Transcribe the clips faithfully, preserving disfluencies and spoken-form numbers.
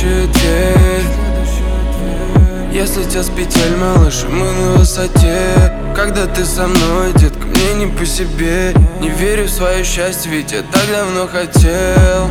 следующая дверь. Если тебя с петель, малыш, мы на высоте. Когда ты со мной, детка, мне не по себе. Не верю в свое счастье, ведь я так давно хотел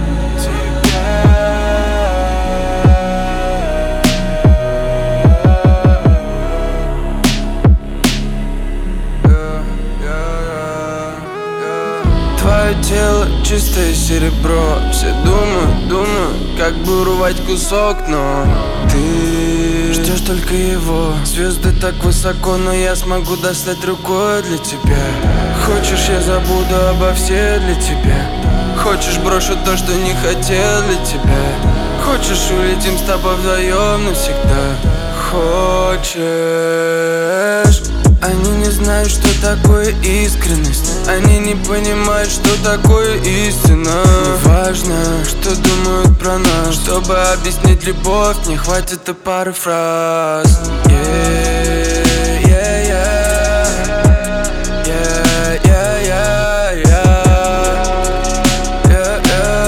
твое тело чистое серебро. Все думают, думают, как бы урвать кусок, но ты ждешь только его. Звезды так высоко, но я смогу достать рукой для тебя. Хочешь, я забуду обо всех для тебя. Хочешь, брошу то, что не хотел для тебя. Хочешь, улетим с тобой вдвоем навсегда. Хочешь. Они не знают, что такое искренность. Они не понимают, что такое истина. Важно, что думают про нас. Чтобы объяснить любовь, не хватит и пары фраз. Yeah, yeah, yeah. Yeah, yeah, yeah, yeah. Yeah,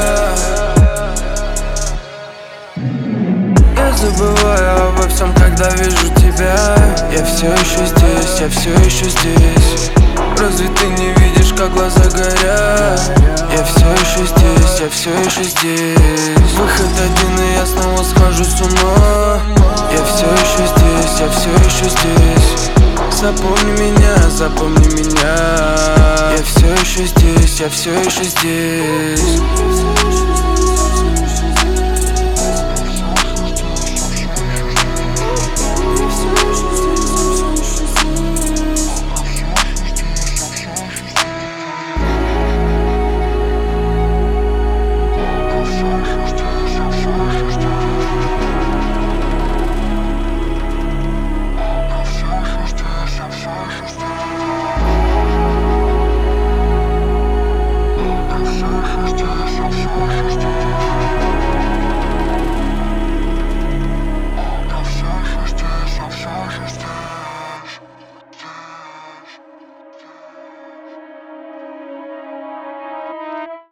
yeah. Я забываю обо всем, когда вижу тебя. Я все еще здесь, я все еще здесь. Разве ты не видишь, как глаза горят? Я все еще здесь, я все еще здесь. Выход один, и я снова схожу с ума. Я все еще здесь, я все еще здесь. Запомни меня, запомни меня. Я все еще здесь, я все еще здесь.